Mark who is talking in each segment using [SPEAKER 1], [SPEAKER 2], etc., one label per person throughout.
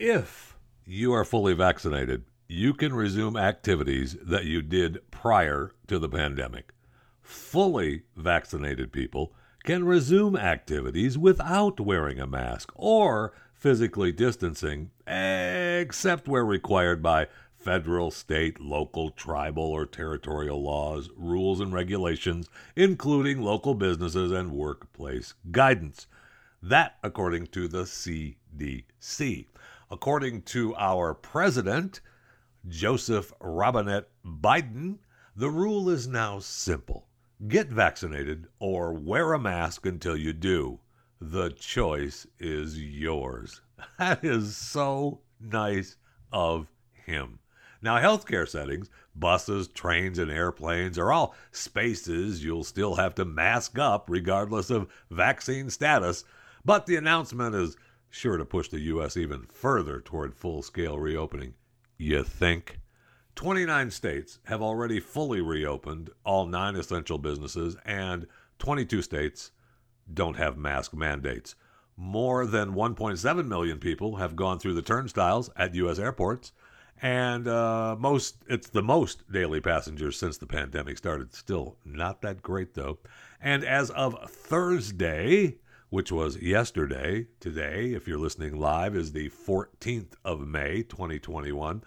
[SPEAKER 1] If you are fully vaccinated, you can resume activities that you did prior to the pandemic. Fully vaccinated people can resume activities without wearing a mask or physically distancing, except where required by federal, state, local, tribal, or territorial laws, rules, and regulations, including local businesses and workplace guidance. That, according to the CDC. According to our president, Joseph Robinette Biden, the rule is now simple. Get vaccinated or wear a mask until you do. The choice is yours. That is so nice of him. Now, healthcare settings, buses, trains, and airplanes are all spaces you'll still have to mask up regardless of vaccine status. But the announcement is sure to push the U.S. even further toward full-scale reopening. You think? 29 states have already fully reopened all non-essential businesses, and 22 states don't have mask mandates. More than 1.7 million people have gone through the turnstiles at U.S. airports, and it's the most daily passengers since the pandemic started. Still not that great, though. And as of Thursday, which was yesterday, today, if you're listening live, is the 14th of May, 2021,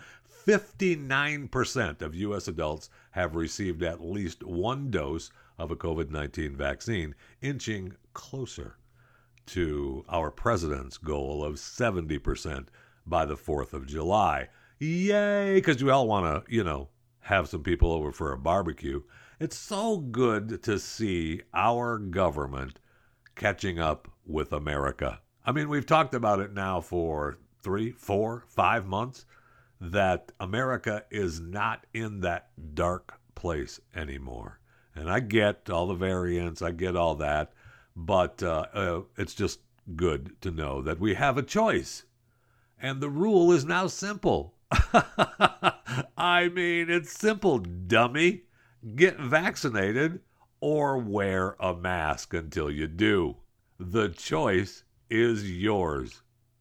[SPEAKER 1] 59% of U.S. adults have received at least one dose of a COVID-19 vaccine, inching closer to our president's goal of 70% by the 4th of July. Yay! Because we all want to, have some people over for a barbecue. It's so good to see our government catching up with America. I mean, we've talked about it now for 3, 4, 5 months, that America is not in that dark place anymore. And I get all the variants, I get all that, but it's just good to know that we have a choice. And the rule is now simple. I mean, it's simple, dummy. Get vaccinated or wear a mask until you do. The choice is yours.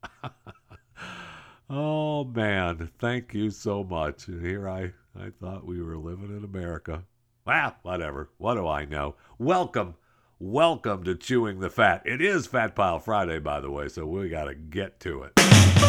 [SPEAKER 1] Oh, man, thank you so much. And here I thought we were living in America. Well, whatever. What do I know? Welcome to Chewing the Fat. It is Fat Pile Friday, by the way, so we got to get to it.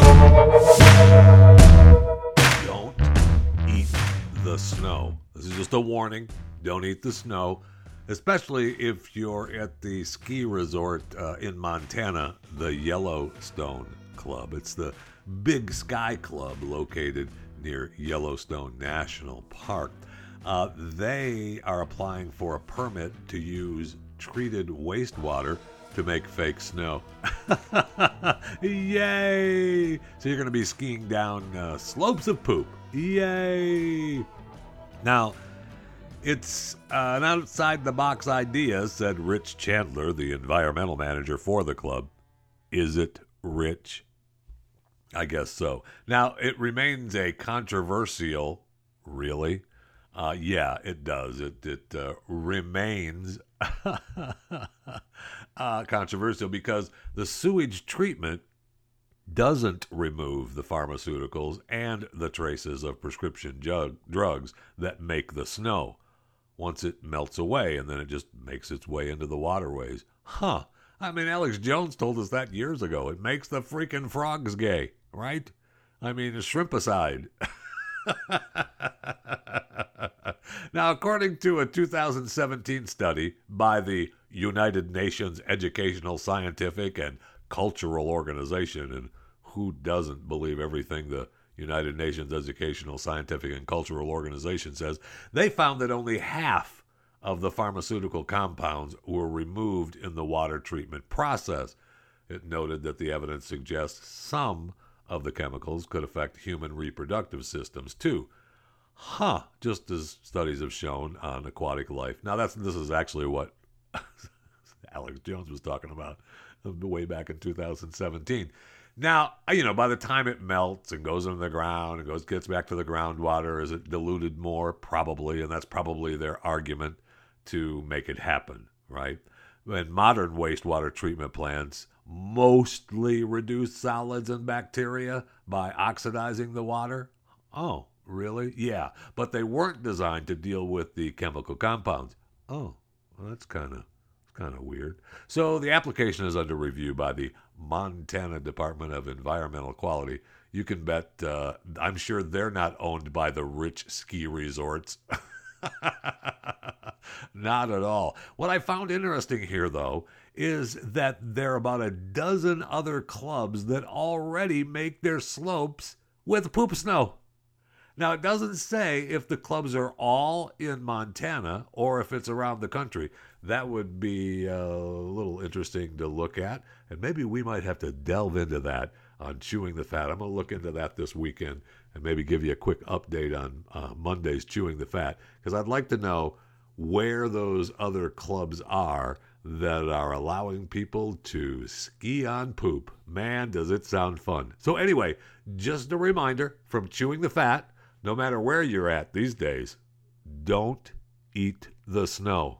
[SPEAKER 1] Don't eat the snow. This is just a warning. Don't eat the snow, especially if you're at the ski resort in Montana, the Yellowstone Club. It's the Big Sky Club located near Yellowstone National Park. They are applying for a permit to use treated wastewater to make fake snow. Yay! So you're going to be skiing down slopes of poop. Yay! Now, it's an outside-the-box idea, said Rich Chandler, the environmental manager for the club. Is it, Rich? I guess so. Now, it remains a controversial, really? Yeah, it does. It remains controversial because the sewage treatment doesn't remove the pharmaceuticals and the traces of prescription drugs that make the snow once it melts away, and then it just makes its way into the waterways. I mean, Alex Jones told us that years ago. It makes the freaking frogs gay, right? I mean, shrimpicide. Now, according to a 2017 study by the United Nations Educational, Scientific, and Cultural Organization, and who doesn't believe everything the United Nations Educational, Scientific, and Cultural Organization says, they found that only half of the pharmaceutical compounds were removed in the water treatment process. It noted that the evidence suggests some of the chemicals could affect human reproductive systems too. Just as studies have shown on aquatic life. Now, this is actually what Alex Jones was talking about way back in 2017. Now, by the time it melts and goes into the ground and gets back to the groundwater, is it diluted more? Probably, and that's probably their argument to make it happen, right? And modern wastewater treatment plants mostly reduce solids and bacteria by oxidizing the water. Oh, really? Yeah, but they weren't designed to deal with the chemical compounds. Oh, well, that's kind of weird. So the application is under review by the Montana Department of Environmental Quality. You can bet I'm sure they're not owned by the rich ski resorts. Not at all. What I found interesting here, though, is that there are about a dozen other clubs that already make their slopes with poop snow. Now, it doesn't say if the clubs are all in Montana or if it's around the country. That would be a little interesting to look at, and maybe we might have to delve into that on Chewing the Fat. I'm going to look into that this weekend and maybe give you a quick update on Monday's Chewing the Fat, because I'd like to know where those other clubs are that are allowing people to ski on poop. Man, does it sound fun. So anyway, just a reminder from Chewing the Fat, no matter where you're at these days, don't eat the snow.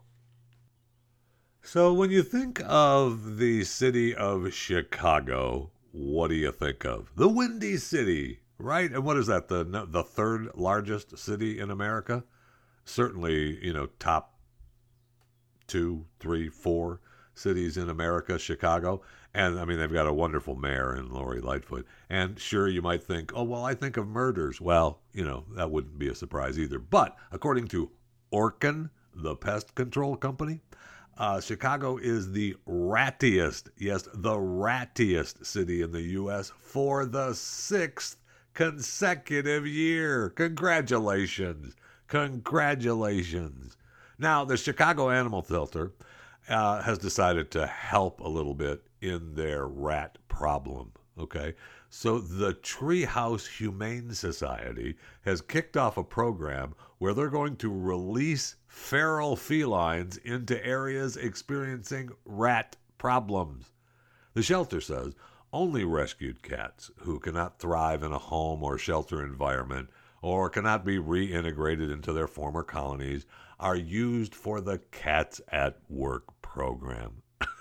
[SPEAKER 1] So when you think of the city of Chicago, what do you think of? The Windy City, right? And what is that, the third largest city in America? Certainly, top 2, 3, 4 cities in America, Chicago. And, I mean, they've got a wonderful mayor in Lori Lightfoot. And sure, you might think, oh, well, I think of murders. Well, that wouldn't be a surprise either. But according to Orkin, the pest control company, Chicago is the rattiest, yes, the rattiest city in the U.S. for the 6th consecutive year. Congratulations. Congratulations. Now, the Chicago Animal Shelter has decided to help a little bit in their rat problem, okay? So the Treehouse Humane Society has kicked off a program where they're going to release feral felines into areas experiencing rat problems. The shelter says only rescued cats who cannot thrive in a home or shelter environment or cannot be reintegrated into their former colonies are used for the Cats at Work program.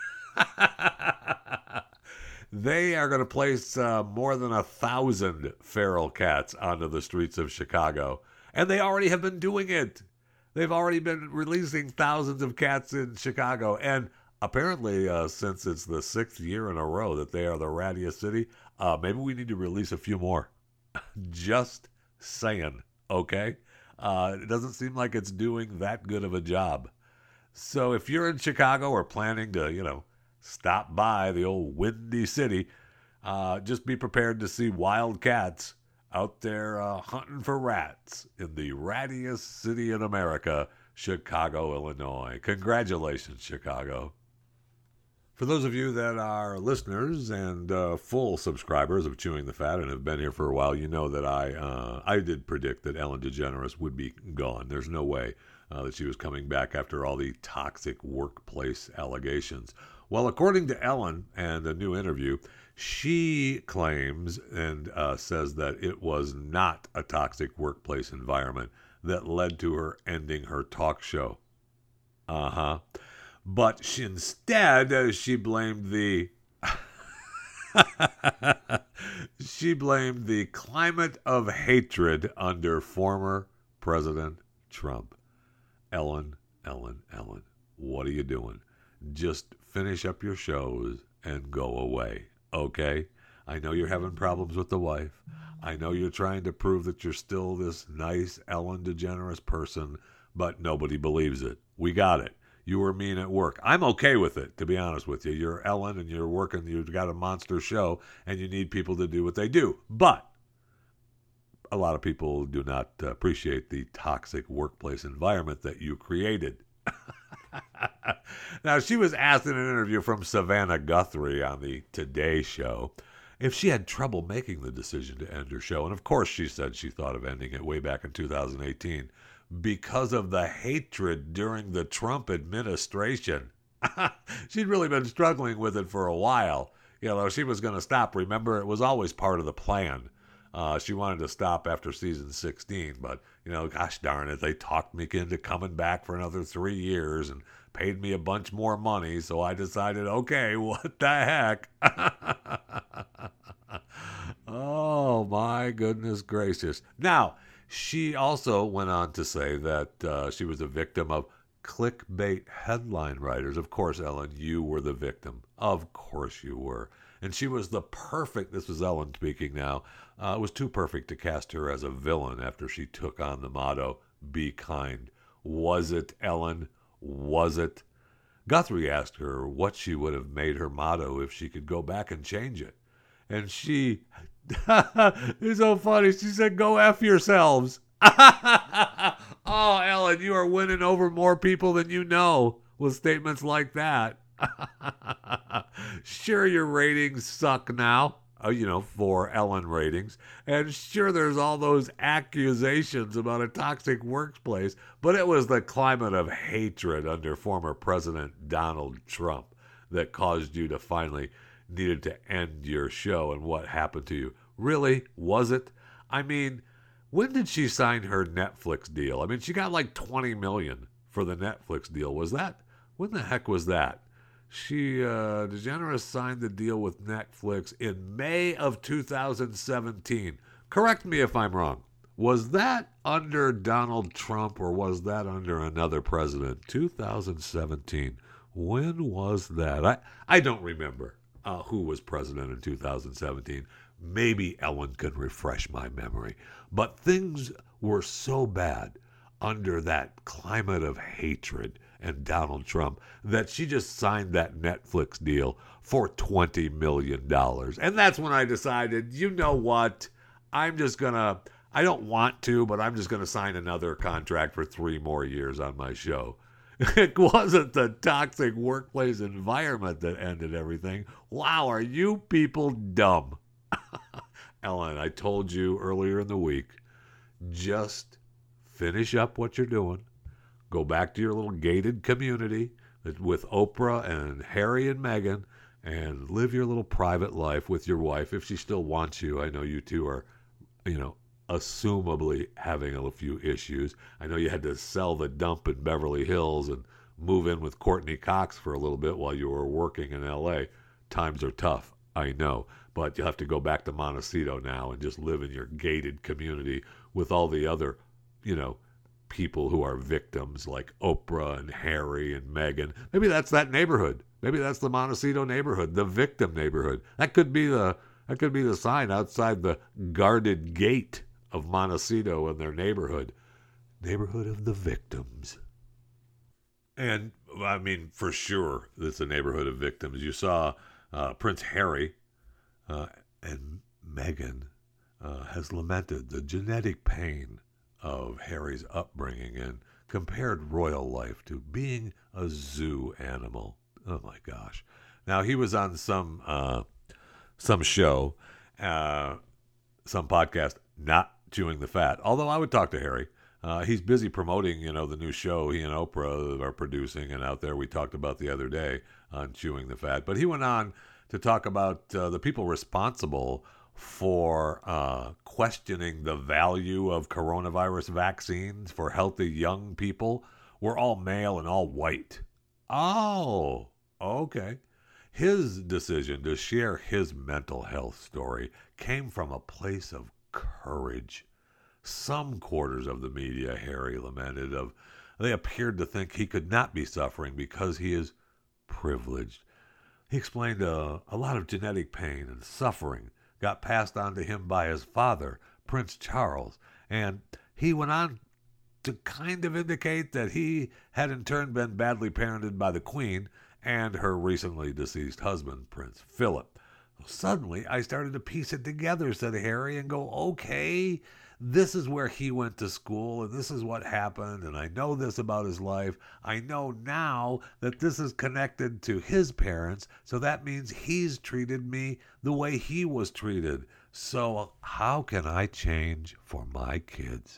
[SPEAKER 1] They are going to place more than 1,000 feral cats onto the streets of Chicago. And they already have been doing it. They've already been releasing thousands of cats in Chicago. And apparently, since it's the 6th year in a row that they are the rattiest city, maybe we need to release a few more. Just saying, okay? It doesn't seem like it's doing that good of a job. So if you're in Chicago or planning to, stop by the old Windy City, just be prepared to see wild cats out there hunting for rats in the rattiest city in America, Chicago, Illinois. Congratulations, Chicago. For those of you that are listeners and full subscribers of Chewing the Fat and have been here for a while, you know that I did predict that Ellen DeGeneres would be gone. There's no way that she was coming back after all the toxic workplace allegations. Well, according to Ellen and a new interview, she claims and says that it was not a toxic workplace environment that led to her ending her talk show. But instead, she blamed the climate of hatred under former President Trump. Ellen, what are you doing? Just finish up your shows and go away, okay? I know you're having problems with the wife. I know you're trying to prove that you're still this nice Ellen DeGeneres person, but nobody believes it. We got it. You were mean at work. I'm okay with it, to be honest with you. You're Ellen and you're working, you've got a monster show, and you need people to do what they do. But a lot of people do not appreciate the toxic workplace environment that you created. Now, she was asked in an interview from Savannah Guthrie on the Today Show if she had trouble making the decision to end her show. And of course, she said she thought of ending it way back in 2018 because of the hatred during the Trump administration. She'd really been struggling with it for a while. She was going to stop. Remember, it was always part of the plan She wanted to stop after season 16, but, gosh darn it, they talked me into coming back for another 3 years and paid me a bunch more money, so I decided, okay, what the heck? Oh, my goodness gracious. Now, she also went on to say that she was a victim of clickbait headline writers. Of course, Ellen, you were the victim. Of course you were. And she was this was Ellen speaking now, it was too perfect to cast her as a villain after she took on the motto, be kind. Was it, Ellen? Was it? Guthrie asked her what she would have made her motto if she could go back and change it. And she, it's so funny, she said, go F yourselves. Oh, Ellen, you are winning over more people than you know with statements like that. Sure, your ratings suck now, for Ellen ratings. And sure, there's all those accusations about a toxic workplace, but it was the climate of hatred under former President Donald Trump that caused you to finally needed to end your show. And what happened to you? Really? Was it? I mean, when did she sign her Netflix deal? I mean, she got like $20 million for the Netflix deal. When the heck was that? She, DeGeneres signed the deal with Netflix in May of 2017. Correct me if I'm wrong. Was that under Donald Trump or was that under another president? 2017. When was that? I don't remember who was president in 2017. Maybe Ellen can refresh my memory. But things were so bad under that climate of hatred and Donald Trump that she just signed that Netflix deal for $20 million. And that's when I decided, you know what? I don't want to, but I'm just going to sign another contract for 3 more years on my show. It wasn't the toxic workplace environment that ended everything. Wow, are you people dumb? Ellen, I told you earlier in the week, just finish up what you're doing. Go back to your little gated community with Oprah and Harry and Meghan and live your little private life with your wife if she still wants you. I know you two are, assumably having a few issues. I know you had to sell the dump in Beverly Hills and move in with Courtney Cox for a little bit while you were working in L.A. Times are tough, I know. But you'll have to go back to Montecito now and just live in your gated community with all the other, people who are victims like Oprah and Harry and Meghan. Maybe that's that neighborhood. Maybe that's the Montecito neighborhood, the victim neighborhood. That could be the sign outside the guarded gate of Montecito and their neighborhood. Neighborhood of the victims. And, I mean, for sure, it's a neighborhood of victims. You saw Prince Harry and Meghan has lamented the genetic pain of Harry's upbringing and compared royal life to being a zoo animal. Oh, my gosh. Now, he was on some show, some podcast, Not Chewing the Fat. Although I would talk to Harry. He's busy promoting, the new show he and Oprah are producing, and out there we talked about the other day on Chewing the Fat. But he went on to talk about the people responsible for questioning the value of coronavirus vaccines for healthy young people. We're all male and all white. Oh, okay. His decision to share his mental health story came from a place of courage. Some quarters of the media, Harry lamented, they appeared to think he could not be suffering because he is privileged. He explained a lot of genetic pain and suffering got passed on to him by his father, Prince Charles, and he went on to kind of indicate that he had in turn been badly parented by the Queen and her recently deceased husband, Prince Philip. Suddenly, I started to piece it together, said Harry, and go, okay, this is where he went to school, and this is what happened, and I know this about his life. I know now that this is connected to his parents, so that means he's treated me the way he was treated. So how can I change for my kids?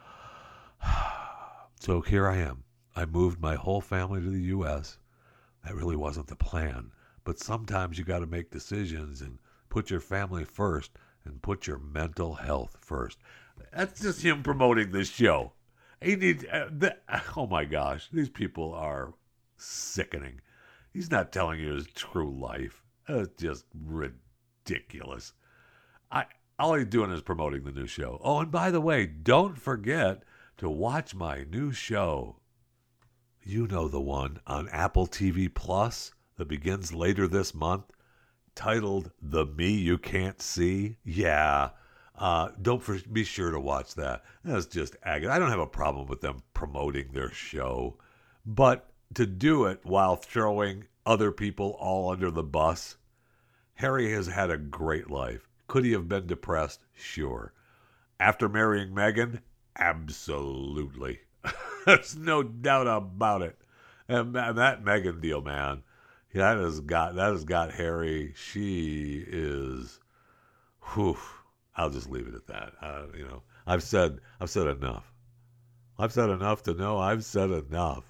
[SPEAKER 1] So here I am. I moved my whole family to the U.S. That really wasn't the plan, but sometimes you got to make decisions and put your family first and put your mental health first. That's just him promoting this show. He needs. Oh my gosh, these people are sickening. He's not telling you his true life. It's just ridiculous. All he's doing is promoting the new show. Oh, and by the way, don't forget to watch my new show. You know the one on Apple TV Plus that begins later this month, titled The Me You Can't See. Yeah. Be sure to watch that. That's just agony. I don't have a problem with them promoting their show, but to do it while throwing other people all under the bus. Harry has had a great life. Could he have been depressed? Sure. After marrying Meghan? Absolutely. There's no doubt about it. And that Meghan deal, man, that has got Harry. She is, whew. I'll just leave it at that. I've said enough. I've said enough to know I've said enough.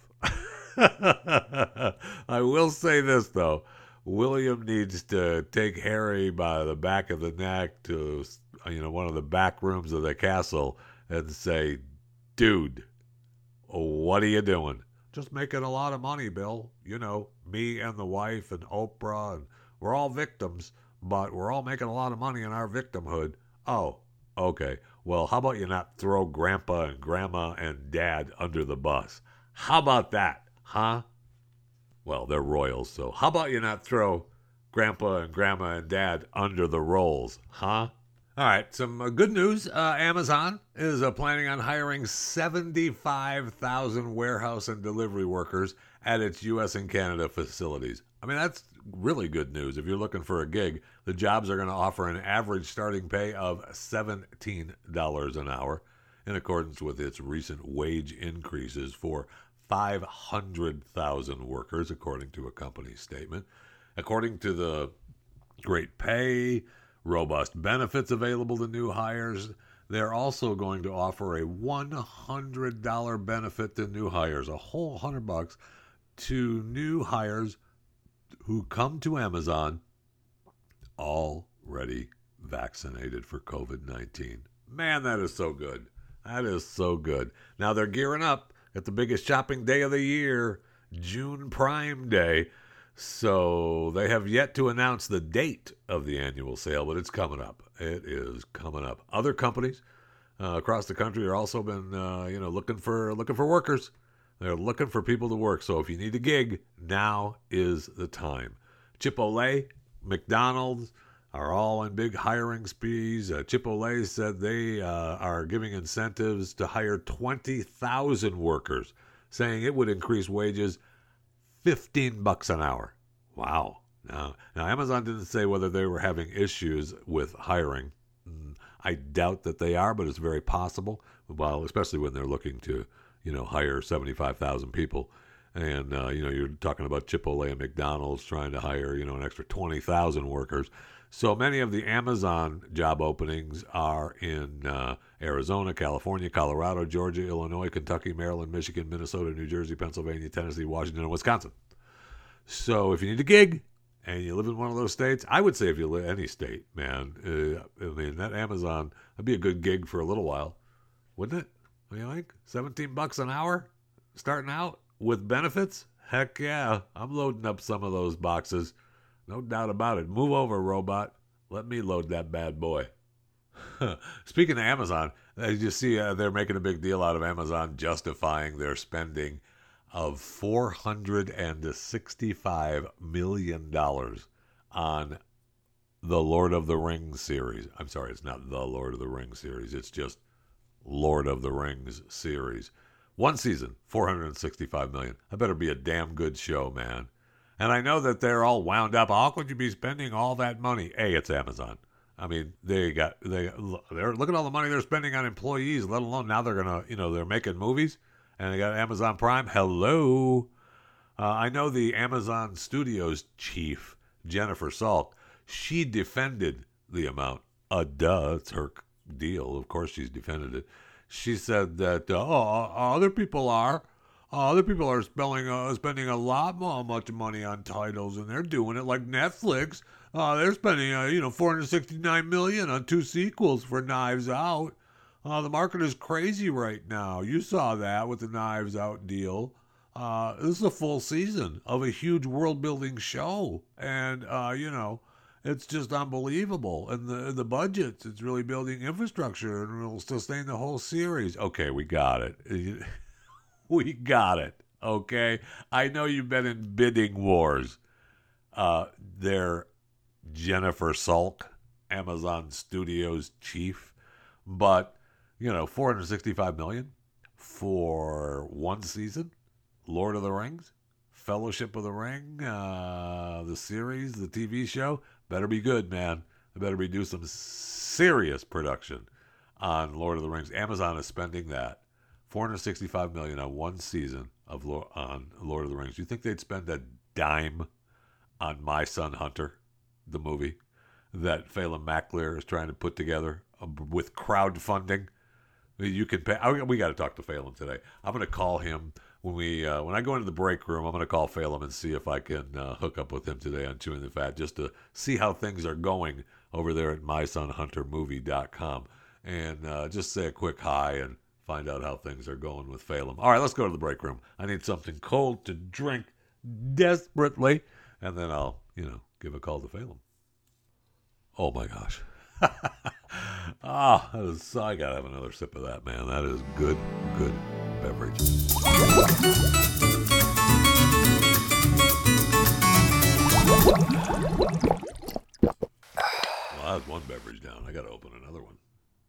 [SPEAKER 1] I will say this, though. William needs to take Harry by the back of the neck to, one of the back rooms of the castle and say, dude, what are you doing? Just making a lot of money, Bill. Me and the wife and Oprah, and we're all victims, but we're all making a lot of money in our victimhood. Oh, okay. Well, how about you not throw Grandpa and Grandma and Dad under the bus? How about that, huh? Well, they're royals, so how about you not throw Grandpa and Grandma and Dad under the rolls, huh? All right, some good news. Amazon is planning on hiring 75,000 warehouse and delivery workers at its U.S. and Canada facilities. I mean, that's really good news. If you're looking for a gig, the jobs are going to offer an average starting pay of $17 an hour, in accordance with its recent wage increases for 500,000 workers, according to a company statement. According to the great pay, robust benefits available to new hires, they're also going to offer a $100 benefit to new hires, a whole $100 to new hires who come to Amazon already vaccinated for COVID-19. Man, that is so good. That is so good. Now they're gearing up at the biggest shopping day of the year, June Prime Day. So they have yet to announce the date of the annual sale, but it's coming up. It is coming up. Other companies across the country are also been looking for workers. They're looking for people to work. So if you need a gig, now is the time. Chipotle, McDonald's are all on big hiring sprees. Chipotle said they are giving incentives to hire 20,000 workers, saying it would increase wages $15 an hour. Wow. Now Amazon didn't say whether they were having issues with hiring. I doubt that they are, but it's very possible. Well, especially when they're looking to, hire 75,000 people. And, you're talking about Chipotle and McDonald's trying to hire, an extra 20,000 workers. So many of the Amazon job openings are in Arizona, California, Colorado, Georgia, Illinois, Kentucky, Maryland, Michigan, Minnesota, New Jersey, Pennsylvania, Tennessee, Washington, and Wisconsin. So if you need a gig and you live in one of those states, I would say if you live in any state, man, that Amazon would be a good gig for a little while, wouldn't it? What do you think? $17 an hour starting out with benefits? Heck yeah, I'm loading up some of those boxes. No doubt about it. Move over, robot. Let me load that bad boy. Speaking of Amazon, as you see, they're making a big deal out of Amazon justifying their spending of $465 million on the Lord of the Rings series. I'm sorry, it's not the Lord of the Rings series. It's just Lord of the Rings series. One season, $465 million. That better be a damn good show, man. And I know that they're all wound up. How could you be spending all that money? Hey, it's Amazon. I mean, they're look at all the money they're spending on employees, let alone now they're gonna, they're making movies, and they got Amazon Prime. Hello, I know the Amazon Studios chief, Jennifer Salk. She defended the amount. It's her deal. Of course, she's defended it. She said that other people are. Other people are spending a lot more much money on titles, and they're doing it like Netflix. They're spending, 469 million on 2 sequels for Knives Out. The market is crazy right now. You saw that with the Knives Out deal. This is a full season of a huge world-building show, and it's just unbelievable. And the budgets, it's really building infrastructure and will sustain the whole series. Okay, we got it. We got it. Okay, I know you've been in bidding wars. They're Jennifer Salk, Amazon Studios chief, but 465 million for one season. Lord of the Rings, Fellowship of the Ring, the series, the TV show, better be good, man. They better be do some serious production on Lord of the Rings. Amazon is spending that $465 million on one season of on Lord of the Rings. You think they'd spend a dime on My Son Hunter, the movie that Phelan McLear is trying to put together with crowdfunding? You can pay. We got to talk to Phelan today. I'm going to call him when I go into the break room. I'm going to call Phelan and see if I can hook up with him today on Chewing the Fat, just to see how things are going over there at mysonhuntermovie.com, and just say a quick hi and find out how things are going with Phelan. All right, let's go to the break room. I need something cold to drink desperately, and then I'll give a call to Phelan. Oh my gosh. I gotta have another sip of that, man. That is good beverage. Well, that's one beverage down. I gotta open another one.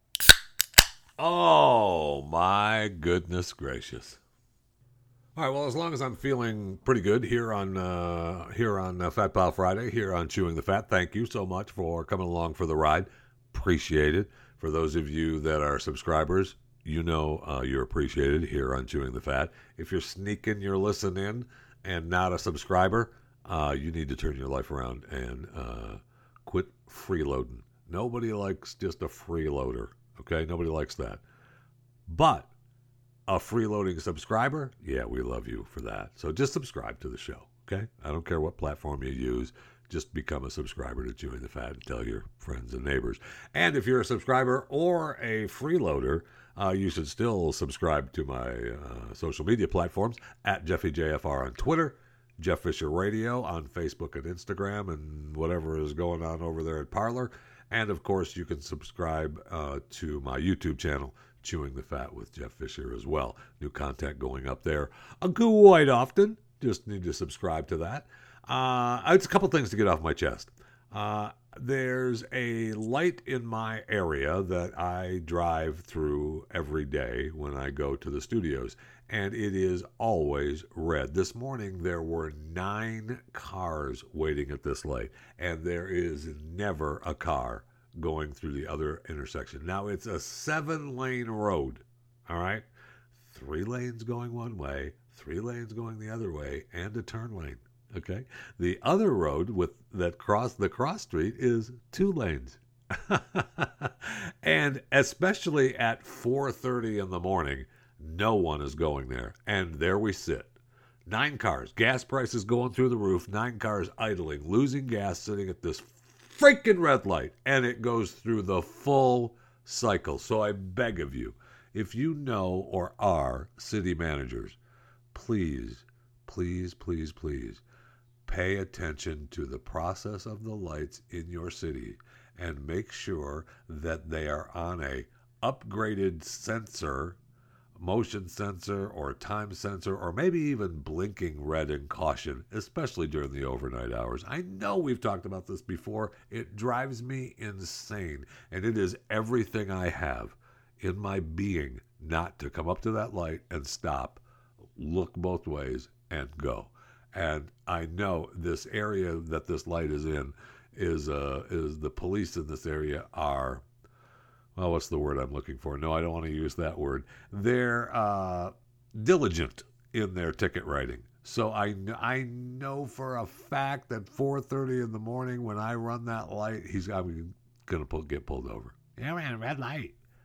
[SPEAKER 1] Oh my goodness gracious. All right, well, as long as I'm feeling pretty good here on Fat Pile Friday, here on Chewing the Fat, thank you so much for coming along for the ride. Appreciate it. For those of you that are subscribers, you're appreciated here on Chewing the Fat. If you're sneaking your listen in and not a subscriber, you need to turn your life around and quit freeloading. Nobody likes just a freeloader, okay? Nobody likes that. But a freeloading subscriber, yeah, we love you for that. So just subscribe to the show, okay? I don't care what platform you use. Just become a subscriber to Chewing the Fat and tell your friends and neighbors. And if you're a subscriber or a freeloader, you should still subscribe to my social media platforms at JeffyJFR on Twitter, Jeff Fisher Radio on Facebook and Instagram, and whatever is going on over there at Parler. And, of course, you can subscribe to my YouTube channel, Chewing the Fat with Jeff Fisher as well. New content going up there quite often. Just need to subscribe to that. It's a couple things to get off my chest. There's a light in my area that I drive through every day when I go to the studios, and it is always red. This morning there were 9 cars waiting at this light, and there is never a car going through the other intersection. Now, it's a 7-lane road, all right? 3 lanes going one way, 3 lanes going the other way, and a turn lane. Okay, the other road that cross the cross street is 2 lanes, and especially at 4:30 in the morning, no one is going there. And there we sit, 9 cars, gas prices going through the roof, 9 cars idling, losing gas, sitting at this freaking red light, and it goes through the full cycle. So I beg of you, if you know or are city managers, please, please, please, please, pay attention to the process of the lights in your city and make sure that they are on a upgraded sensor, motion sensor or time sensor, or maybe even blinking red and caution, especially during the overnight hours. I know we've talked about this before. It drives me insane, and it is everything I have in my being not to come up to that light and stop, look both ways, and go. And I know this area that this light is in is the police in this area are, well, what's the word I'm looking for? No, I don't want to use that word. They're diligent in their ticket writing. So I know for a fact that 4:30 in the morning when I run that light, I'm going to get pulled over. Yeah, man, red light.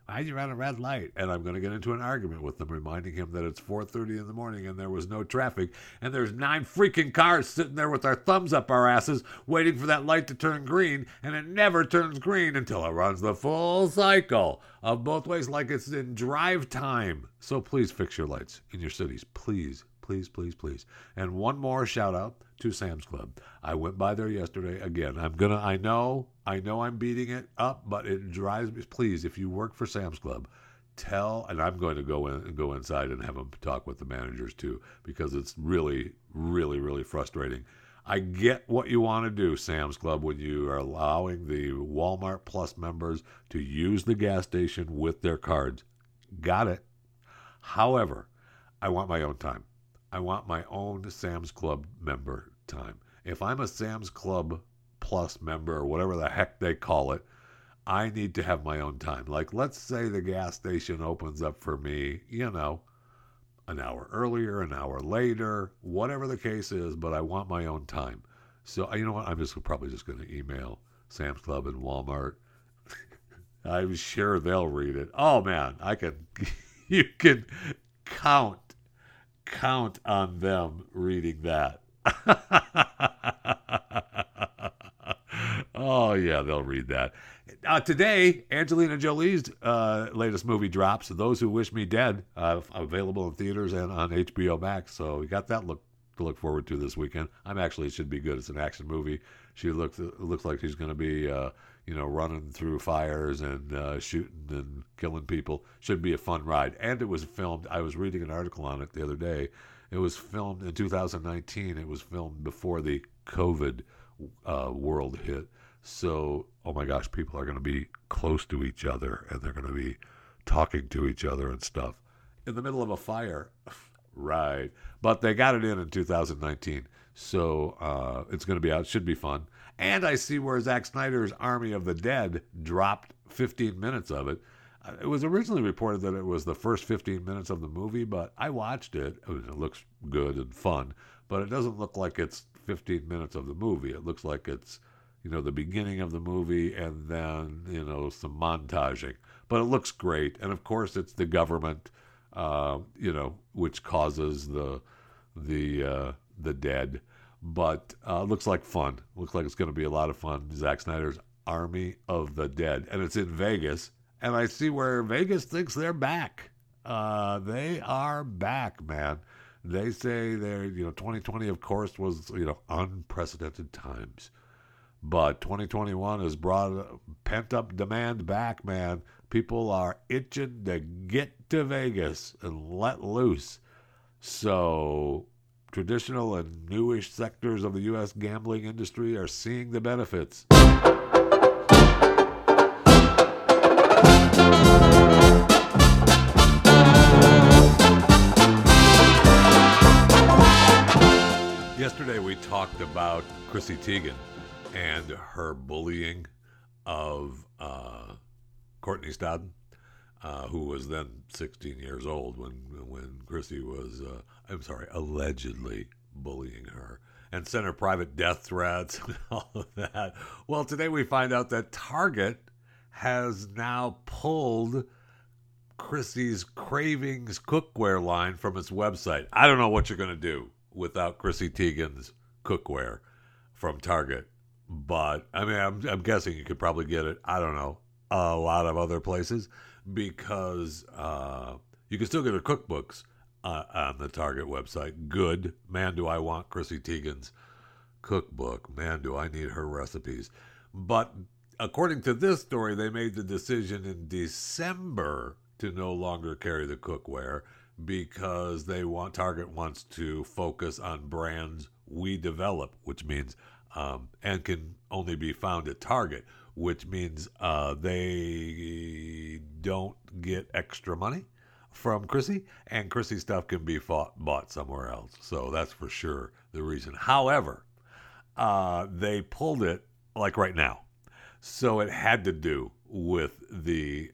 [SPEAKER 1] why'd you run a red light? And I'm going to get into an argument with them, reminding him that it's 4:30 in the morning and there was no traffic. And there's 9 freaking cars sitting there with our thumbs up our asses waiting for that light to turn green. And it never turns green until it runs the full cycle of both ways like it's in drive time. So please fix your lights in your cities. Please. Please, please, please. And one more shout out to Sam's Club. I went by there yesterday. Again, I know I'm beating it up, but it drives me. Please, if you work for Sam's Club, and I'm going to go inside and have them talk with the managers too, because it's really, really, really frustrating. I get what you want to do, Sam's Club, when you are allowing the Walmart Plus members to use the gas station with their cards. Got it. However, I want my own time. I want my own Sam's Club member time. If I'm a Sam's Club Plus member or whatever the heck they call it, I need to have my own time. Like, let's say the gas station opens up for me, an hour earlier, an hour later, whatever the case is, but I want my own time. So, you know what? I'm probably just going to email Sam's Club and Walmart. I'm sure they'll read it. Oh, man, you can count on them reading that. Oh, yeah, they'll read that. Today, Angelina Jolie's latest movie drops, Those Who Wish Me Dead, available in theaters and on HBO Max. So we got that to look forward to this weekend. It should be good. It's an action movie. It looks like she's going to be, running through fires and shooting and killing people. Should be a fun ride. And it was filmed. I was reading an article on it the other day. It was filmed in 2019. It was filmed before the COVID world hit. So, oh my gosh, people are going to be close to each other and they're going to be talking to each other and stuff in the middle of a fire. Right. But they got it in 2019. So it's going to be out. Should be fun. And I see where Zack Snyder's Army of the Dead dropped 15 minutes of it. It was originally reported that it was the first 15 minutes of the movie, but I watched it. It looks good and fun, but it doesn't look like it's 15 minutes of the movie. It looks like it's, the beginning of the movie and then, some montaging. But it looks great. And of course, it's the government, which causes the dead. But looks like fun. Looks like it's going to be a lot of fun. Zack Snyder's Army of the Dead. And it's in Vegas. And I see where Vegas thinks they're back. They are back, man. They say 2020, of course, was, unprecedented times. But 2021 has brought pent-up demand back, man. People are itching to get to Vegas and let loose. So traditional and newish sectors of the U.S. gambling industry are seeing the benefits. Yesterday we talked about Chrissy Teigen and her bullying of Courtney Stodden, who was then 16 years old when Chrissy was, allegedly bullying her and sent her private death threats and all of that. Well, today we find out that Target has now pulled Chrissy's Cravings cookware line from its website. I don't know what you're going to do without Chrissy Teigen's cookware from Target. But, I'm guessing you could probably get it, I don't know, a lot of other places because you can still get her cookbooks on the Target website. Good. Man, do I want Chrissy Teigen's cookbook. Man, do I need her recipes. But according to this story, they made the decision in December to no longer carry the cookware because Target wants to focus on brands we develop, which means and can only be found at Target, which means they don't get extra money from Chrissy, and Chrissy stuff can be bought somewhere else. So that's for sure the reason. However, they pulled it like right now. So it had to do with the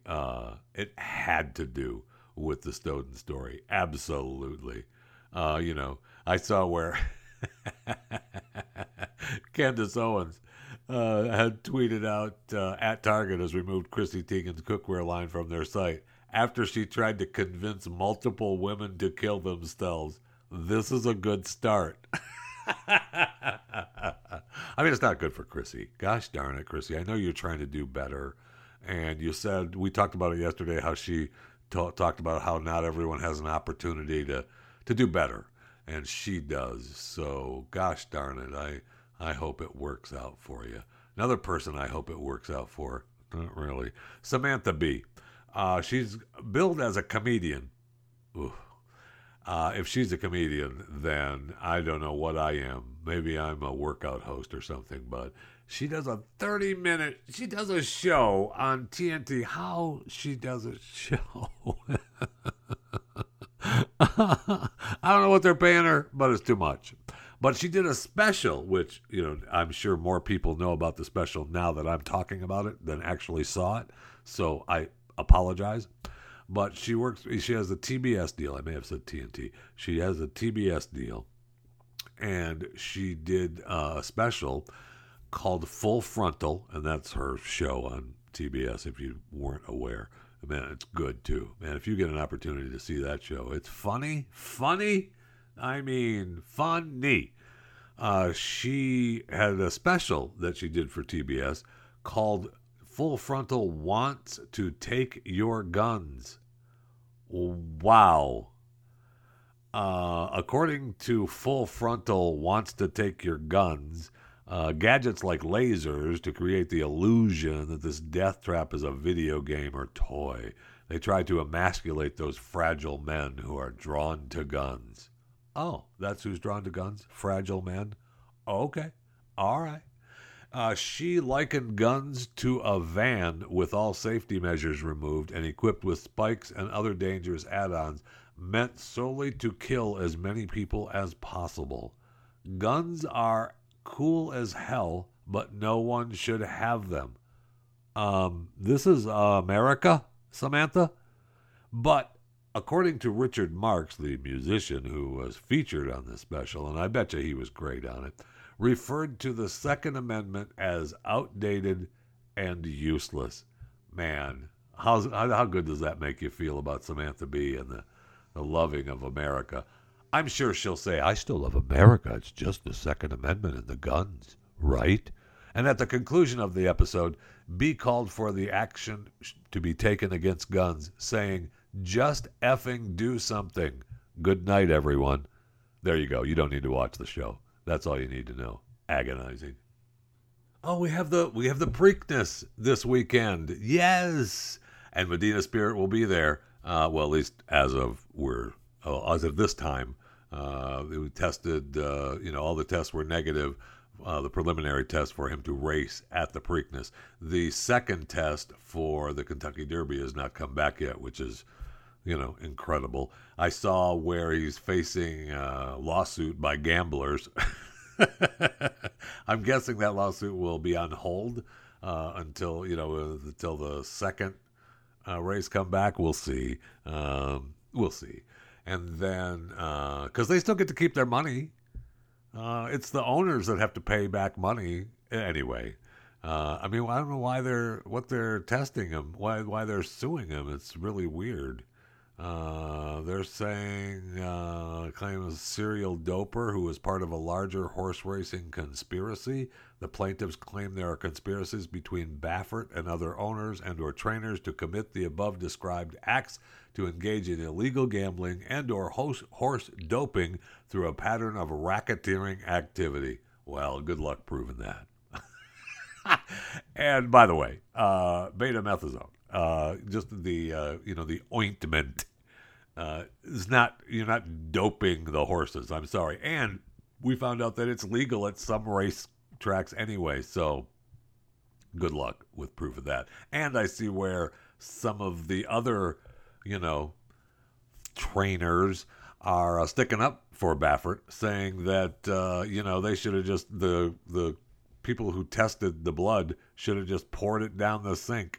[SPEAKER 1] Stodden story. Absolutely. I saw where Candace Owens had tweeted out, at Target has removed Chrissy Teigen's cookware line from their site after she tried to convince multiple women to kill themselves. This is a good start. I mean, it's not good for Chrissy. Gosh darn it, Chrissy. I know you're trying to do better. And you said, we talked about it yesterday, how she talked about how not everyone has an opportunity to do better. And she does. So, gosh darn it. I hope it works out for you. Another person I hope it works out for, not really, Samantha Bee. She's billed as a comedian. Ooh. If she's a comedian, then I don't know what I am. Maybe I'm a workout host or something, but she does a 30-minute, she does a show on TNT. How she does a show. I don't know what they're paying her, but it's too much. But she did a special, which, I'm sure more people know about the special now that I'm talking about it than actually saw it. So I apologize. But she has a TBS deal. I may have said TNT. She has a TBS deal. And she did a special called Full Frontal. And that's her show on TBS, if you weren't aware. Man, it's good, too. Man, if you get an opportunity to see that show, it's funny. Funny? I mean, funny. She had a special that she did for TBS called Full Frontal Wants to Take Your Guns. Wow. According to Full Frontal Wants to Take Your Guns, gadgets like lasers to create the illusion that this death trap is a video game or toy. They try to emasculate those fragile men who are drawn to guns. Oh, that's who's drawn to guns? Fragile men? Okay. All right. She likened guns to a van with all safety measures removed and equipped with spikes and other dangerous add-ons meant solely to kill as many people as possible. Guns are cool as hell, but no one should have them. This is America, Samantha? But according to Richard Marx, the musician who was featured on this special, and I bet you he was great on it, referred to the Second Amendment as outdated and useless. Man, how good does that make you feel about Samantha Bee and the loving of America? I'm sure she'll say, I still love America. It's just the Second Amendment and the guns, right? And at the conclusion of the episode, Bee called for the action to be taken against guns, saying, just effing do something. Good night, everyone. There you go. You don't need to watch the show. That's all you need to know. Agonizing. Oh, we have the Preakness this weekend. Yes. And Medina Spirit will be there. Well, at least as of this time. We tested, all the tests were negative. The preliminary test for him to race at the Preakness. The second test for the Kentucky Derby has not come back yet, which is, incredible. I saw where he's facing a lawsuit by gamblers. I'm guessing that lawsuit will be on hold until the second race come back. We'll see. We'll see. And then, because they still get to keep their money. It's the owners that have to pay back money anyway. I don't know what they're testing him, why they're suing him. It's really weird. They're saying claim a serial doper who was part of a larger horse racing conspiracy. The plaintiffs claim there are conspiracies between Baffert and other owners and or trainers to commit the above described acts, to engage in illegal gambling and or horse doping through a pattern of racketeering activity. Well, good luck proving that. And by the way, betamethasone. Just the ointment is not, you're not doping the horses. I'm sorry. And we found out that it's legal at some race tracks anyway. So good luck with proof of that. And I see where some of the other, trainers are sticking up for Baffert, saying that, they should have just, the people who tested the blood should have just poured it down the sink.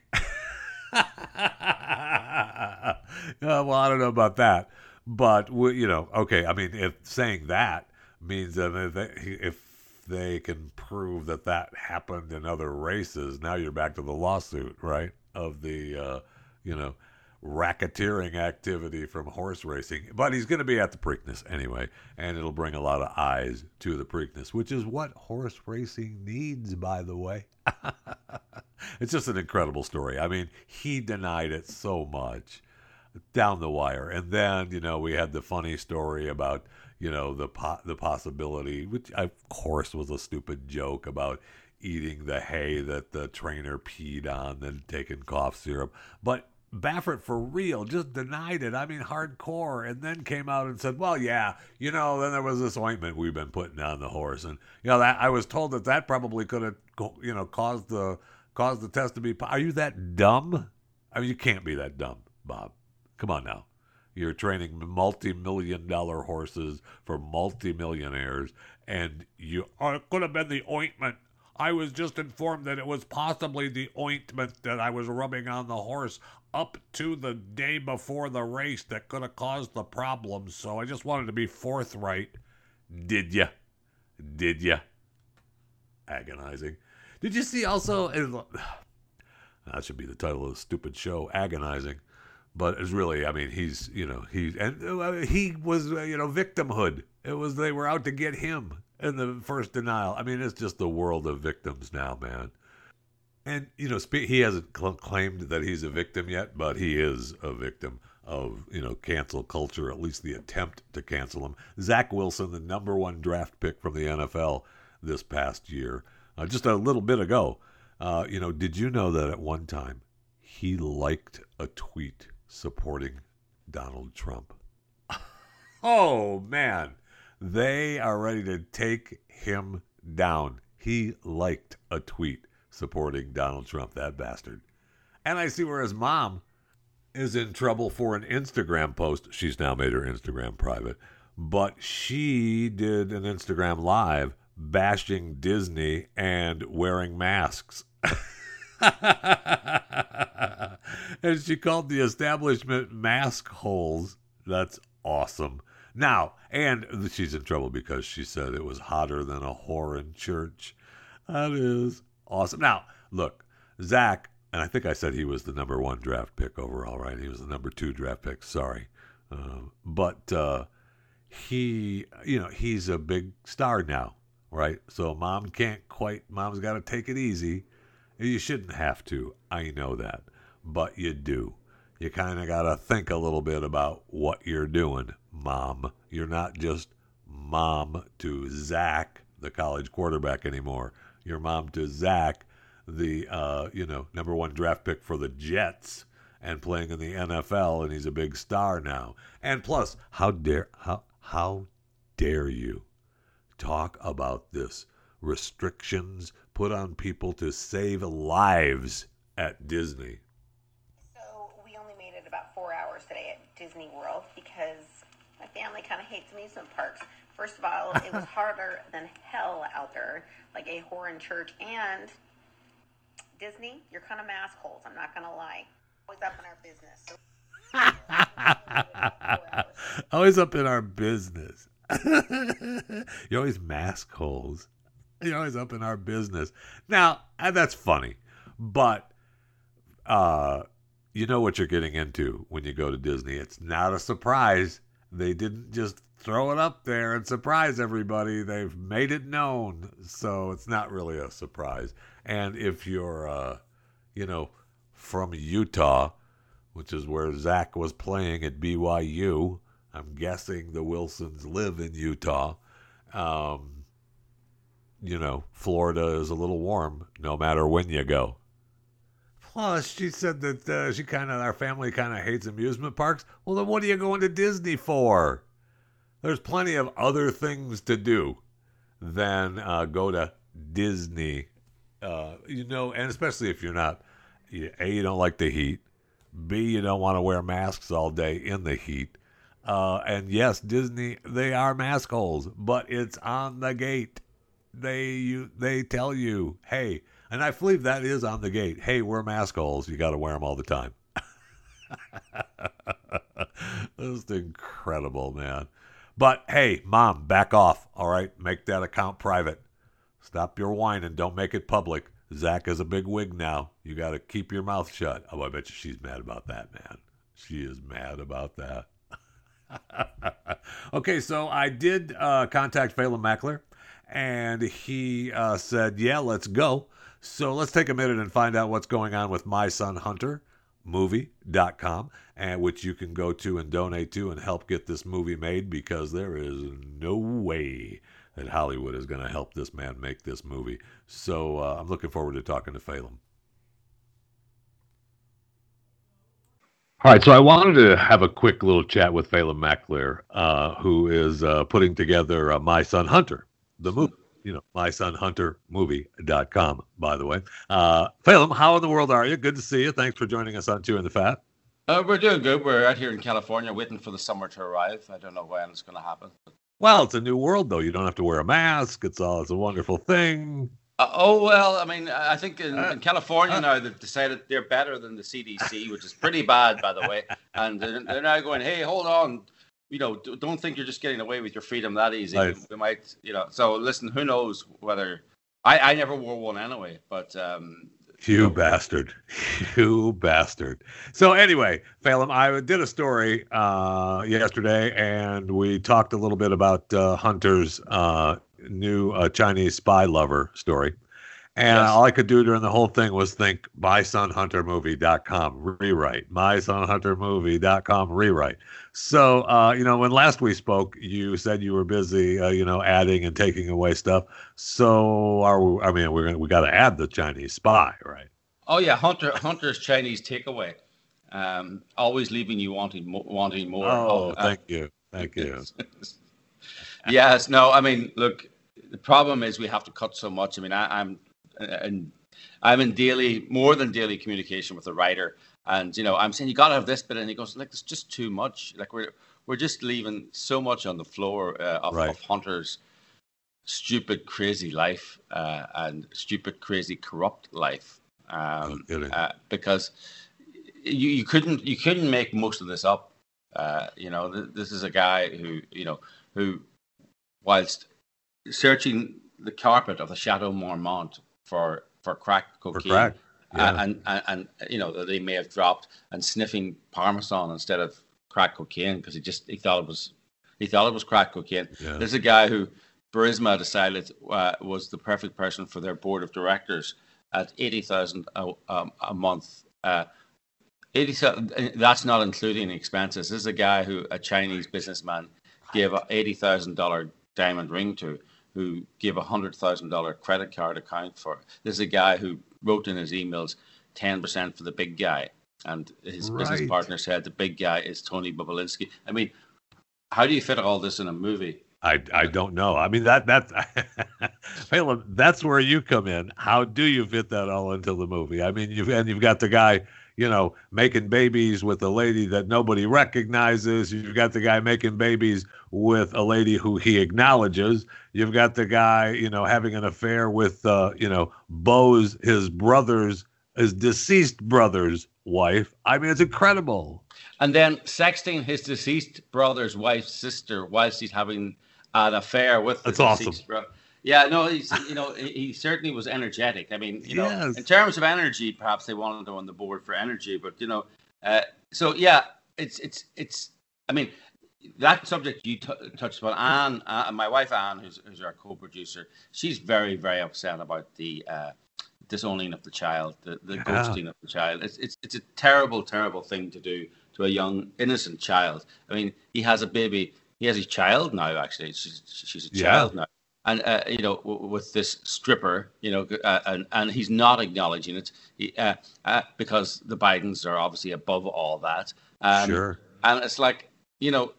[SPEAKER 1] Well, I don't know about that, but okay. I mean, if saying that means that if they can prove that that happened in other races, now you're back to the lawsuit, right? Of the, you know, racketeering activity from horse racing. But he's going to be at the Preakness anyway, and it'll bring a lot of eyes to the Preakness, which is what horse racing needs, by the way. It's just an incredible story. I mean, he denied it so much down the wire. And then, you know, we had the funny story about, you know, the possibility, which of course was a stupid joke, about eating the hay that the trainer peed on and taking cough syrup. But Baffert, for real, just denied it. I mean, hardcore. And then came out and said, well, yeah, you know, then there was this ointment we've been putting on the horse. And, you know, that I was told that probably could have, you know, caused the test to be. Are you that dumb? I mean, you can't be that dumb, Bob. Come on now. You're training multi-million-dollar horses for multi-millionaires, and it could have been the ointment. I was just informed that it was possibly the ointment that I was rubbing on the horse up to the day before the race that could have caused the problem. So I just wanted to be forthright. Did ya? Did ya? Agonizing. Did you see also? That should be the title of the stupid show. Agonizing. But it's really, I mean, he was, you know, victimhood. It was, they were out to get him in the first denial. I mean, it's just the world of victims now, man. And, you know, he hasn't claimed that he's a victim yet, but he is a victim of, you know, cancel culture, at least the attempt to cancel him. Zach Wilson, the number one draft pick from the NFL this past year, just a little bit ago, you know, did you know that at one time he liked a tweet supporting Donald Trump? Oh, man. They are ready to take him down. He liked a tweet supporting Donald Trump, that bastard. And I see where his mom is in trouble for an Instagram post. She's now made her Instagram private. But she did an Instagram live bashing Disney and wearing masks. And she called the establishment mask holes. That's awesome. Now, and she's in trouble because she said it was hotter than a whore in church. That is awesome. Now, look, Zach, and I think I said he was the number one draft pick overall, right? He was the number 2 draft pick. Sorry. But he, you know, he's a big star now, right? So mom's got to take it easy. You shouldn't have to. I know that. But you do. You kind of got to think a little bit about what you're doing, Mom. You're not just mom to Zach, the college quarterback, anymore. You're mom to Zach, the number one draft pick for the Jets and playing in the NFL, and he's a big star now. And plus, how dare you talk about this restrictions put on people to save lives at Disney?
[SPEAKER 2] So we only made it about 4 hours today at Disney World because my family kind of hates amusement parks. First of all, it was harder than hell out there, like a whore in church. And Disney, you're kind of mask holes, I'm not going to lie. Always up in our business.
[SPEAKER 1] Always up in our business. You're always mask holes. You're always up in our business. Now, that's funny. But you know what you're getting into when you go to Disney. It's not a surprise. They didn't just throw it up there and surprise everybody. They've made it known. So it's not really a surprise. And if you're, from Utah, which is where Zach was playing at BYU, I'm guessing the Wilsons live in Utah. Florida is a little warm no matter when you go. Plus, she said that our family kind of hates amusement parks. Well, then what are you going to Disney for? There's plenty of other things to do than go to Disney. And especially if you're not, A, you don't like the heat. B, you don't want to wear masks all day in the heat. And yes, Disney, they are mask holes, but it's on the gate. They tell you, hey, and I believe that is on the gate. Hey, we're mask holes. You got to wear them all the time. This is incredible, man. But hey, Mom, back off. All right, make that account private. Stop your whining. Don't make it public. Zach is a big wig now. You got to keep your mouth shut. Oh, I bet you she's mad about that, man. She is mad about that. Okay, so I did contact Phelan Mackler, and he said, yeah, let's go. So let's take a minute and find out what's going on with MySonHunterMovie.com, and which you can go to and donate to and help get this movie made, because there is no way that Hollywood is going to help this man make this movie. So I'm looking forward to talking to Phelan. All right, so I wanted to have a quick little chat with Phelan Mackler, who is putting together My Son Hunter, the movie. You know, MySonHunterMovie.com, by the way. Phelan, how in the world are you? Good to see you. Thanks for joining us on Chewing the Fat.
[SPEAKER 3] We're doing good. We're out here in California waiting for the summer to arrive. I don't know when it's going to happen.
[SPEAKER 1] Well, it's a new world, though. You don't have to wear a mask. It's a wonderful thing.
[SPEAKER 3] Well, I mean, I think in California now they've decided they're better than the CDC, which is pretty bad, by the way. And they're now going, hey, hold on. You know, don't think you're just getting away with your freedom that easy. Right. We might, you know. So listen, who knows whether I never wore one anyway, but
[SPEAKER 1] you bastard. You bastard. So anyway, Phelan, I did a story yesterday, and we talked a little bit about Hunter's new Chinese spy lover story. And all I could do during the whole thing was think, MySonHunterMovie.com, rewrite. MySonHunterMovie.com, rewrite. So, you know, when last we spoke, you said you were busy, you know, adding and taking away stuff. So, we got to add the Chinese spy, right?
[SPEAKER 3] Oh, yeah, Hunter's Chinese takeaway. Always leaving you wanting more.
[SPEAKER 1] Oh, thank you. Thank you.
[SPEAKER 3] Yes, no, I mean, look, the problem is we have to cut so much. I mean, I'm in more than daily communication with the writer, and you know, I'm saying you got to have this bit, and he goes, like, it's just too much. Like we're just leaving so much on the floor of Hunter's stupid, crazy life and stupid, crazy, corrupt life. Because you couldn't make most of this up. You know, this is a guy who whilst searching the carpet of the Chateau Marmont for crack cocaine, and you know, that they may have dropped, and sniffing Parmesan instead of crack cocaine because he thought it was crack cocaine. Yeah. There's a guy who Burisma decided was the perfect person for their board of directors at $80,000 a month. 80,000. That's not including expenses. This is a guy who a Chinese businessman gave a $80,000 diamond ring to, who gave $100,000 credit card account for. This is a guy who wrote in his emails 10% for the big guy, and his business partner said the big guy is Tony Bobulinski. I mean, how do you fit all this in a movie?
[SPEAKER 1] I don't know. I mean, that's Phelan, that's where you come in. How do you fit that all into the movie? I mean, you've got the guy, you know, making babies with a lady that nobody recognizes. You've got the guy making babies with a lady who he acknowledges. You've got the guy, you know, having an affair with, you know, Bo's, his deceased brother's wife. I mean, it's incredible.
[SPEAKER 3] And then sexting his deceased brother's wife's sister whilst he's having an affair with the deceased brother. Yeah, no, he certainly was energetic. I mean, you know, in terms of energy, perhaps they wanted him on the board for energy, but you know, so yeah, it's. I mean, that subject you touched upon, Anne, my wife Anne, who's our co-producer, she's very, very upset about the disowning of the child, the ghosting of the child. It's a terrible, terrible thing to do to a young, innocent child. I mean, he has a baby. He has a child now. Actually, she's a child now. And you know, with this stripper, you know, and he's not acknowledging it because the Bidens are obviously above all that.
[SPEAKER 1] Sure.
[SPEAKER 3] And it's like, you know,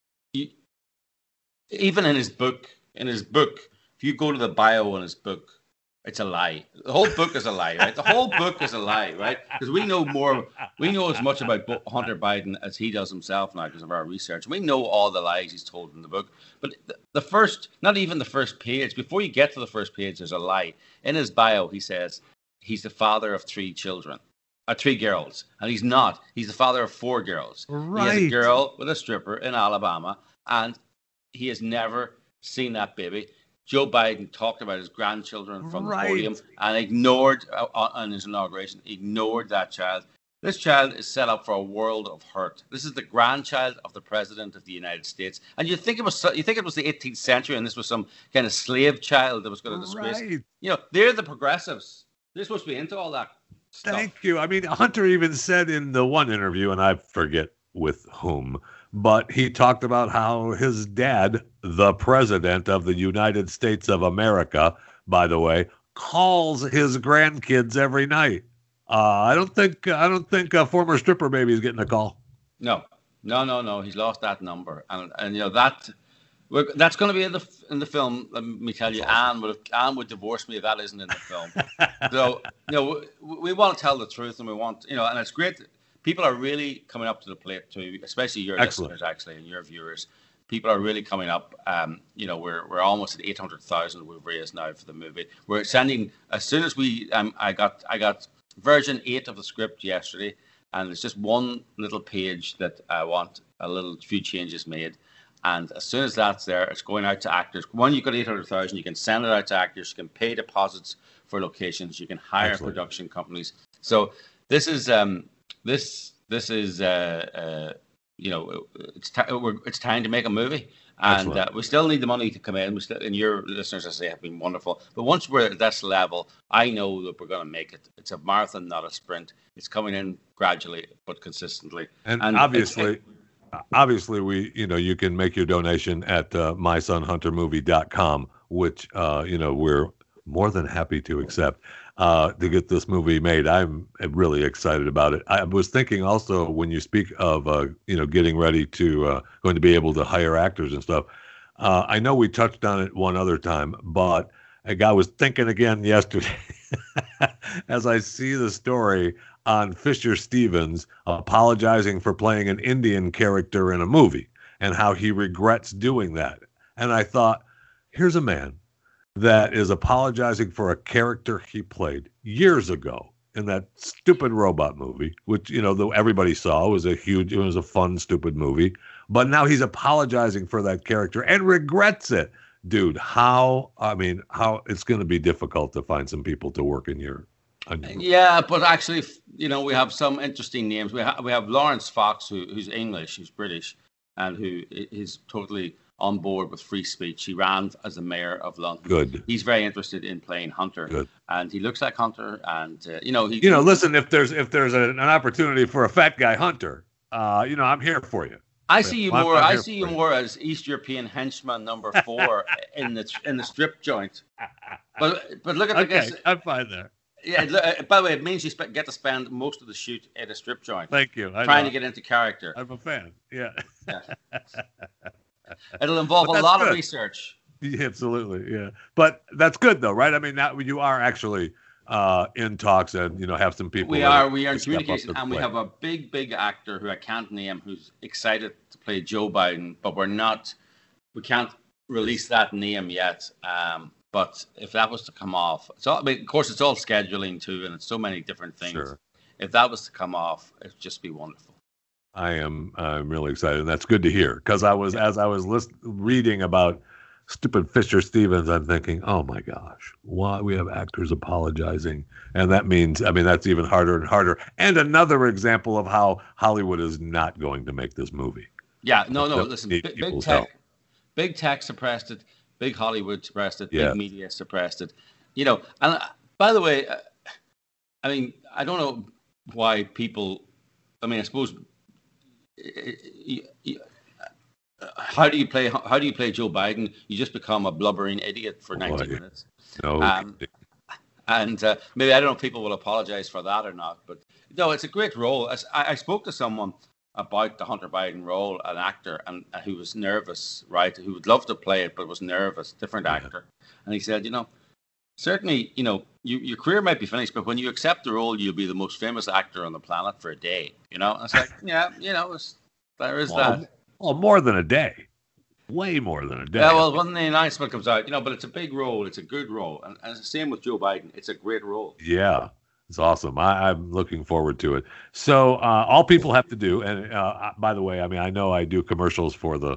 [SPEAKER 3] even in his book, if you go to the bio in his book, it's a lie. The whole book is a lie, right? The whole book is a lie, right? Because we know as much about Hunter Biden as he does himself now because of our research. We know all the lies he's told in the book. But not even the first page, before you get to the first page, there's a lie. In his bio, he says he's the father of 3 children, 3 girls. And he's not. He's the father of 4 girls.
[SPEAKER 1] Right.
[SPEAKER 3] He has a girl with a stripper in Alabama, and he has never seen that baby. Joe Biden talked about his grandchildren from the
[SPEAKER 1] Right.
[SPEAKER 3] podium and ignored, on his inauguration, ignored that child. This child is set up for a world of hurt. This is the grandchild of the president of the United States, and you think it was the 18th century, and this was some kind of slave child that was going to disgrace.
[SPEAKER 1] Right.
[SPEAKER 3] You know, they're the progressives. They're supposed to be into all that stuff.
[SPEAKER 1] Thank you. I mean, Hunter even said in the one interview, and I forget with whom, but he talked about how his dad, the president of the United States of America, by the way, calls his grandkids every night. I don't think a former stripper baby is getting a call.
[SPEAKER 3] No. He's lost that number, and you know that's going to be in the film. Let me tell you, Anne would divorce me if that isn't in the film. So you know we want to tell the truth, and we want and it's great. People are really coming up to the plate too, especially your listeners actually and your viewers. People are really coming up. We're almost at 800,000 we've raised now for the movie. We're sending as soon as we I got version 8 of the script yesterday, and it's just one little page that I want a few changes made. And as soon as that's there, it's going out to actors. When you've got 800,000, you can send it out to actors. You can pay deposits for locations. You can hire production companies. So this is it's time to make a movie. And we still need the money to come in. And your listeners, I say, have been wonderful. But once we're at this level, I know that we're going to make it. It's a marathon, not a sprint. It's coming in gradually but consistently.
[SPEAKER 1] And obviously, we you can make your donation at mysonhuntermovie.com, which we're more than happy to accept to get this movie made. I'm really excited about it. I was thinking also when you speak of getting ready to going to be able to hire actors and stuff. I know we touched on it one other time, but I was thinking again yesterday as I see the story on Fisher Stevens apologizing for playing an Indian character in a movie and how he regrets doing that. And I thought, here's a man that is apologizing for a character he played years ago in that stupid robot movie, which, though everybody saw, it was a fun, stupid movie. But now he's apologizing for that character and regrets it. Dude, how it's going to be difficult to find some people to work in your.
[SPEAKER 3] Yeah, but actually, we have some interesting names. We have Lawrence Fox, who's English, who's British, and who is totally on board with free speech. He ran as the mayor of London. Good. He's very interested in playing Hunter. Good. And he looks like Hunter. And
[SPEAKER 1] listen, if there's an opportunity for a fat guy Hunter, I'm here for you.
[SPEAKER 3] I see you more. I see you more as East European henchman number 4 in the strip joint. But look at the
[SPEAKER 1] I'm fine there.
[SPEAKER 3] Yeah. By the way, it means you get to spend most of the shoot at a strip joint.
[SPEAKER 1] Thank you.
[SPEAKER 3] Trying to get into character.
[SPEAKER 1] I'm a fan. Yeah.
[SPEAKER 3] It'll involve a lot of research.
[SPEAKER 1] Yeah, absolutely. Yeah. But that's good though, right? I mean, now you are actually in talks and have some people.
[SPEAKER 3] We are in communication, and we have a big actor who I can't name who's excited to play Joe Biden, but we can't release that name yet. But if that was to come off, of course it's all scheduling too, and it's so many different things. Sure. If that was to come off, it'd just be wonderful.
[SPEAKER 1] I'm really excited, and that's good to hear. Because as I was reading about stupid Fisher Stevens, I'm thinking, oh my gosh, why we have actors apologizing, and that means that's even harder and harder. And another example of how Hollywood is not going to make this movie.
[SPEAKER 3] Yeah, no. Listen, big tech suppressed it. Big Hollywood suppressed it. Big media suppressed it. And by the way, I don't know why people. I suppose. How do you play Joe Biden? You just become a blubbering idiot for 90 minutes.
[SPEAKER 1] No.
[SPEAKER 3] And maybe I don't know if people will apologize for that or not, but no, it's a great role. I spoke to someone about the Hunter Biden role, an actor, and who was nervous, right? Who would love to play it, but was nervous. Different actor, and he said, certainly, your career might be finished, but when you accept the role, you'll be the most famous actor on the planet for a day. And it's like, there is that.
[SPEAKER 1] Well, more than a day. Way more than a day.
[SPEAKER 3] Yeah, well, when the announcement comes out, but it's a big role. It's a good role. And it's the same with Joe Biden. It's a great role.
[SPEAKER 1] Yeah, it's awesome. I'm looking forward to it. So all people have to do, and by the way, I know I do commercials for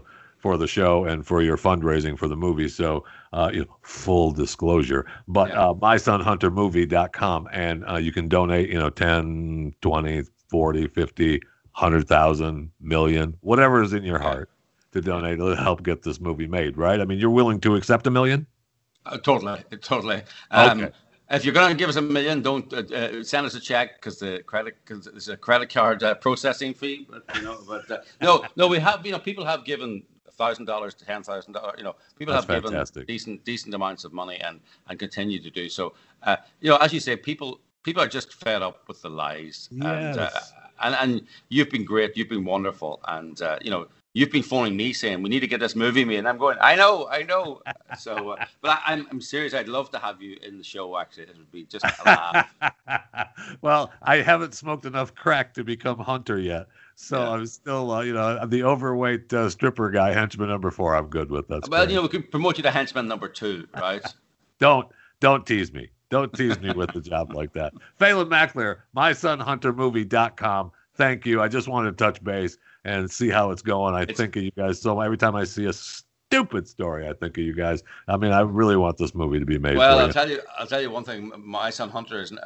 [SPEAKER 1] for the show and for your fundraising for the movie. So, full disclosure, but mysonhuntermovie.com, and you can donate, 10, 20, 40, 50, 100,000, million, whatever is in your heart to donate to help get this movie made, right? I mean, you're willing to accept $1 million?
[SPEAKER 3] Totally.
[SPEAKER 1] Okay.
[SPEAKER 3] If you're going to give us $1 million, don't send us a check because there's a credit card processing fee. But no, we have people have given $1,000 to $10,000. People
[SPEAKER 1] That's
[SPEAKER 3] have
[SPEAKER 1] fantastic.
[SPEAKER 3] given decent amounts of money and continue to do so. As you say, people are just fed up with the lies.
[SPEAKER 1] Yes.
[SPEAKER 3] And you've been great. You've been wonderful. And you've been phoning me saying we need to get this movie made, and I'm going, I know. So, but I'm serious. I'd love to have you in the show. Actually, it would be just a laugh.
[SPEAKER 1] Well, I haven't smoked enough crack to become Hunter yet, so I'm still, the overweight stripper guy, henchman number 4. I'm good with that.
[SPEAKER 3] Well, we could promote you to henchman number 2, right?
[SPEAKER 1] Don't tease me. Don't tease me with a job like that. Phelan McAleer, mysonhuntermovie.com. Thank you. I just wanted to touch base and see how it's going. I think of you guys. So every time I see a stupid story, I think of you guys. I mean, I really want this movie to be made.
[SPEAKER 3] Well,
[SPEAKER 1] for you.
[SPEAKER 3] I'll tell you one thing. My Son Hunter is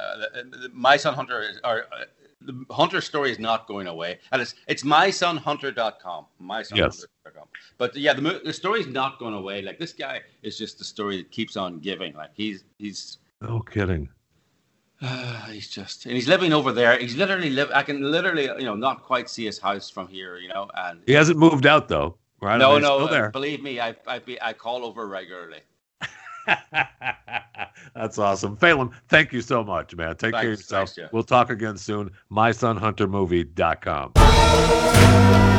[SPEAKER 3] the Hunter story is not going away, and it's mysonhunter.com. Mysonhunter.com. But the story is not going away. Like, this guy is just the story that keeps on giving. Like, he's
[SPEAKER 1] no kidding.
[SPEAKER 3] He's living over there. He's literally I can literally, not quite see his house from here, and
[SPEAKER 1] he hasn't moved out though, right?
[SPEAKER 3] No,
[SPEAKER 1] still there.
[SPEAKER 3] Believe me, I call over regularly.
[SPEAKER 1] That's awesome. Phelan, thank you so much, man. Take care of yourself.
[SPEAKER 3] Thanks,
[SPEAKER 1] We'll talk again soon. mysonhuntermovie.com.